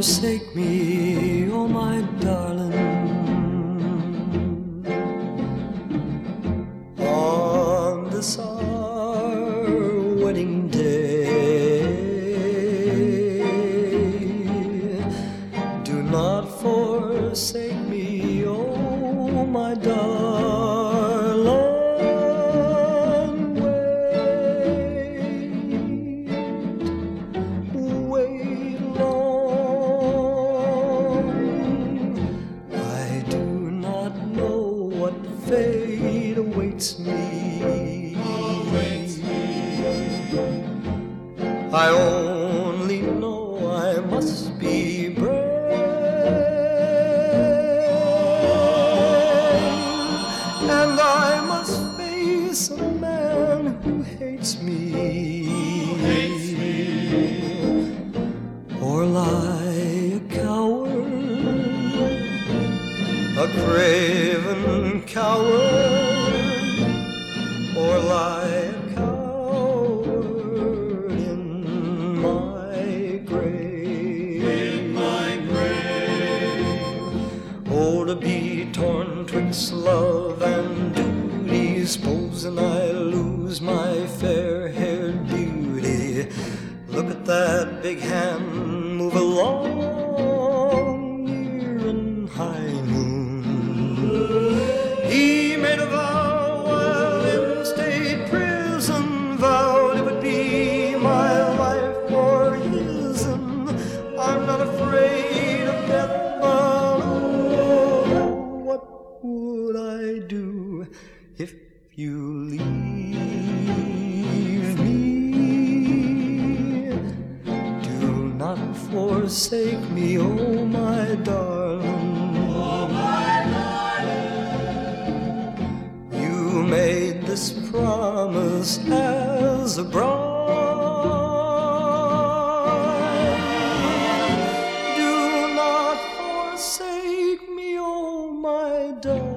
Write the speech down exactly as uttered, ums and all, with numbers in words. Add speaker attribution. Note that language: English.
Speaker 1: forsake me, oh my darling. On this our wedding day, do not forsake me, oh my darling. Fate awaits me.
Speaker 2: awaits me.
Speaker 1: I only know I must be brave, and I must face a man who hates me,
Speaker 2: Who hates me.
Speaker 1: or lie a coward, a craven coward, or lie a coward in my grave.
Speaker 2: In my grave.
Speaker 1: Oh, to be torn twixt love and duty, supposing I lose my fair-haired beauty. Look at that big hand move along near and high noon. He made a vow while in state prison, vowed it would be my life or his, and I'm not afraid of death, but oh, what would I do if you leave me? Do not forsake me, oh my darling.
Speaker 2: Oh, my darling.
Speaker 1: You made this promise as a bride. Do not forsake me, oh my darling.